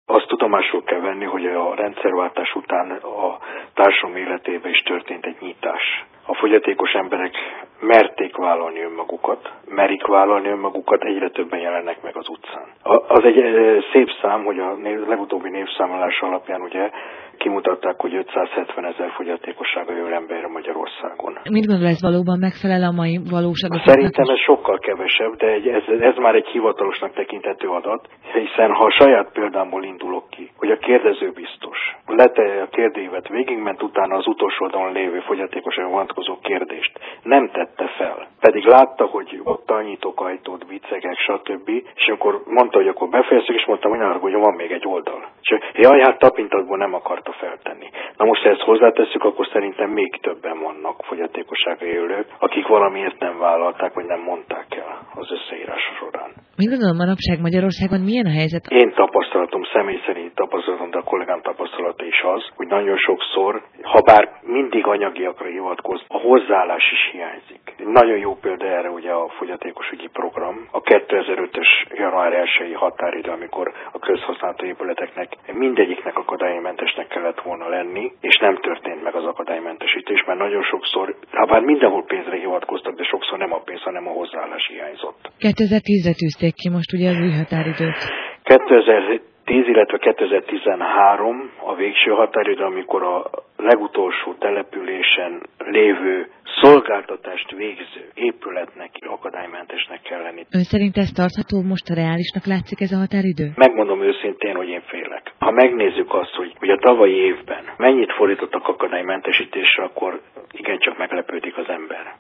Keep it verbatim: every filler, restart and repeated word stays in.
Azt tudomásul kell venni, hogy a rendszerváltás után a társadalom életében is történt egy nyitás. A fogyatékos emberek merték vállalni önmagukat, merik vállalni önmagukat, egyre többen jelennek meg az utcán. Az egy szép szám, hogy a legutóbbi népszámlálás alapján ugye kimutatták, hogy ötszázhetven ezer fogyatékossággal élő ember Magyarországon. Mit gondol, ez valóban megfelel a mai valóságnak? Szerintem ez sokkal kevesebb, de egy, ez, ez már egy hivatalosnak tekinthető adat, hiszen ha a saját példámból indulok ki, hogy a kérdező biztos lete a kérdévet, végigment utána az utolsó oldalon lévő fogyatékosságra vonatkozó kérdést, nem tette fel. Pedig látta, hogy ott nyitok ajtót, viccegek, stb. És akkor mondta, hogy akkor befejezzük, és mondtam, hogy hogy van még egy oldal. És jaj, hát tapintatból nem akarta feltenni. Na most, ha ezt hozzátesszük, akkor szerintem még többen vannak fogyatékossággal élők, akik valamiért nem vállalták, vagy nem mondták el az összeírás során. Mit gondolom, manapság Magyarországon milyen a helyzet? Én tapasztalatom, személy szerint tapasztalatom, de a kollégám tapasztalata is az, hogy nagyon sokszor, ha bár mindig anyagiakra hivatkoz, a hozzáállás is hiányzik. Nagyon jó példa erre ugye a fogyatékosügyi program. A kétezer-ötös január elsői határidő, amikor a közhasználatú épületeknek mindegyiknek akadálymentesnek kellett volna lenni, és nem történt meg az akadálymentesítés, mert nagyon sokszor, ha bár mindenhol pénzre hivatkoztak, de sokszor nem a pénz, hanem a hozzáállás hiányzott. kétezer-tízre tűzték ki most ugye az új határidőt. kétezer-tíz, illetve kétezer-tizenhárom a végső határidő, amikor a legutolsó településen lévő szolgáltatást végző épületnek akadálymentesnek kell lenni. Ön szerint ez tartható, most a reálisnak látszik ez a határidő? Megmondom őszintén, hogy én félek. Ha megnézzük azt, hogy, hogy a tavalyi évben mennyit fordítottak akadálymentesítésre, akkor igencsak meglepődik az ember.